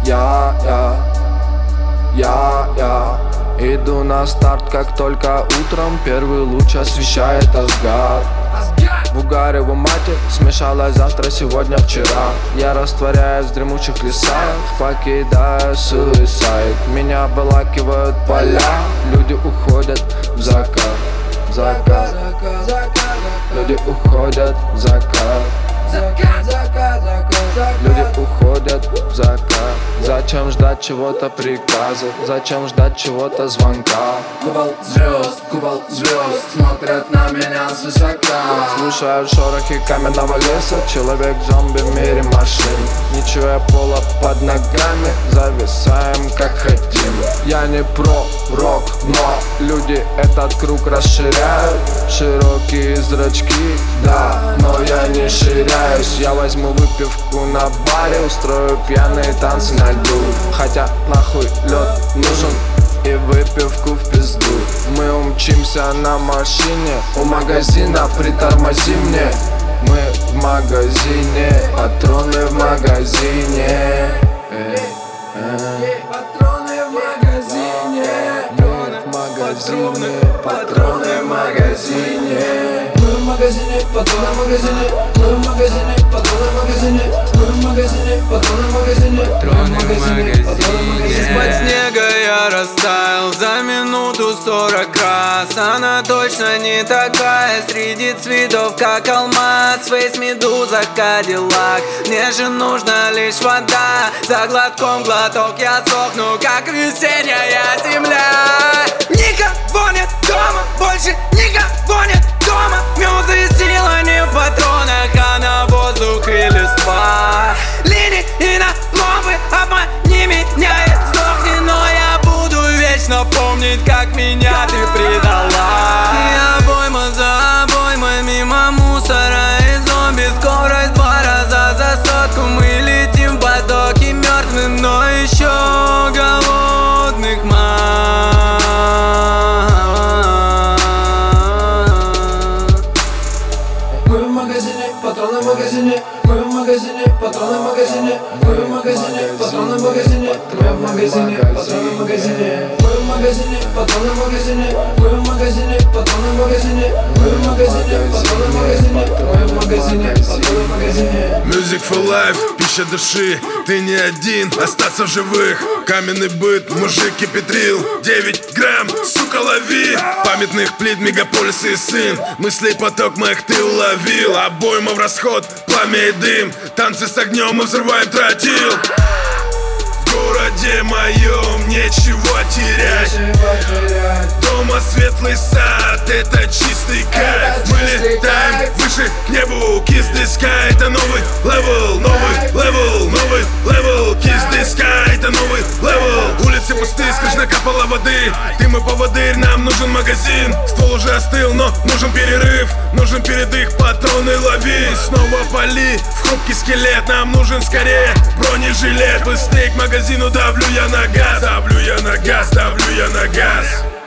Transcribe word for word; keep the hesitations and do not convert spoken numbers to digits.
Я, я, я, я иду на старт, как только утром первый луч освещает Асгард. В угаре в умате смешалась завтра, сегодня, вчера. Я растворяюсь в дремучих лесах, покидая суицид. Меня обволакивают поля, люди уходят в закат, в закат. Люди уходят в закат, люди уходят в закат. Зачем ждать чего-то приказа? Зачем ждать чего-то звонка? Купол звезд, купол звезд смотрят на меня свысока. Слушаю шорохи каменного леса, человек-зомби в мире машин. Не чуя пола под ногами, зависаем как хотим. Я не пророк, но люди этот круг расширяют. Широкие зрачки, да, но я не ширяюсь. Я возьму выпивку на баре, устрою пьяные танцы на льду. Хотя нахуй лед нужен и выпивку в пизду. Мы умчимся на машине, у магазина притормози мне. Мы в магазине, патроны в магазине. Эй, эй. Патроны в магазине, Мы в магазине, патроны в магазине. мы в магазине, патроны в магазине, мы в магазине, патроны в магазине, мы в магазине, патроны в магазине, Патроны в магазине. Из-под снега я растаял за минуту сорок раз. Она точно не такая, среди цветов как алмаз. Фейс, медуза, кадиллак. Мне же нужна лишь вода. За глотком глоток я сохну, как весенняя земля. Никого нет дома, больше никого нет дома. Мюзы сила не в патронах, а на воздух и листва. Линии и надломы, обмани меня и сдохни. Но я буду вечно помнить, как меня ты предала. И обойма за обоймой, мимо мусора и зомби. Скорость два раза за сотку. Мы летим в потоке мертвых, но еще голодных мам. Мы в магазине, патроны в магазине, мы в магазине, патроны в магазине, мы в магазине, патроны в магазине, мы в магазине, патроны в магазине, мы в магазине, патроны в магазине, мы в магазине, патроны в магазине, мы в магазине, патроны в магазине, мы в магазине, патроны в магазине. Music for life, пища души. Ты не один, остаться в живых. Каменный быт, мужик кипятрил. Девять грамм, сука, лови. Памятных плит, мегаполисы и сын. Мыслей поток моих ты уловил. Обойма в расход, пламя и дым. Танцы с огнем, мы взрываем тротил. В городе моем нечего терять. Дома светлый сад, это чистый кайф. Мы летаем выше к небу, kiss the sky. Это новый левел, новый левел, новый левел. Kiss the sky, это новый левел. Улицы пусты, сквозь накапало воды. Ты мы поводырь, нам нужен магазин. Ствол уже остыл, но нужен перерыв. Нужен передых, патроны лови. Снова пали, в хрупкий скелет. Нам нужен скорее бронежилет. Быстрее к магазину, давлю я на газ. Давлю я на газ, давлю я на газ.